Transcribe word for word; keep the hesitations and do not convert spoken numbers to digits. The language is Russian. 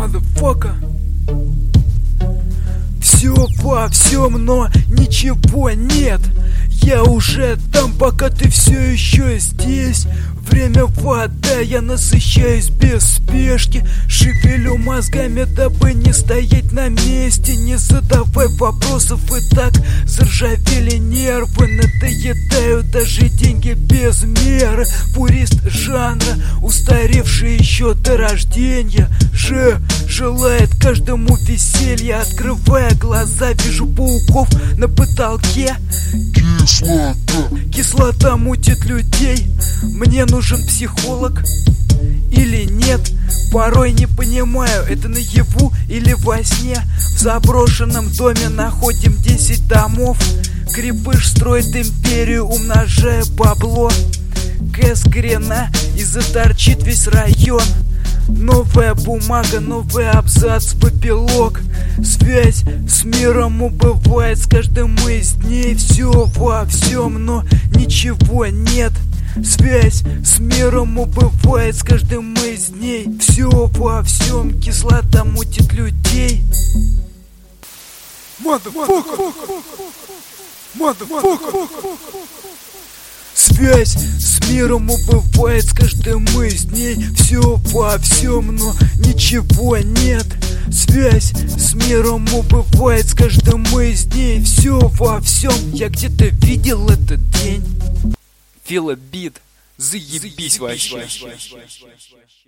Motherfucker. Все во всем, но ничего нет. Я уже там, пока ты все еще здесь. Время вода, я насыщаюсь без спешки. Шевелю мозгами, дабы не стоять на месте. Не задавай вопросов, и так заржавели нервы. Надоедают даже деньги без меры. Пурист жанра, устаревший еще до рождения, же желает каждому веселья. Открывая глаза, вижу пауков на потолке. Кислота. Кислота мутит людей. Мне нужен психолог или нет? Порой не понимаю, это наяву или во сне. В заброшенном доме находим десять домов. Крепыш строит империю, умножая бабло. Кэс грена и заторчит весь район. Новая бумага, новый абзац, попелок. Связь с миром убывает с каждым из дней. Все во всем, но ничего нет. Связь с миром убывает с каждым из дней. Все во всем, кислота мутит людей. Motherfucker. Motherfucker. Связь с миром убывает с каждым из дней. Все во всем, но ничего нет. Связь с миром убывает с каждым из дней. Все во всем, я где-то видел этот день. Филобит, заебись вообще.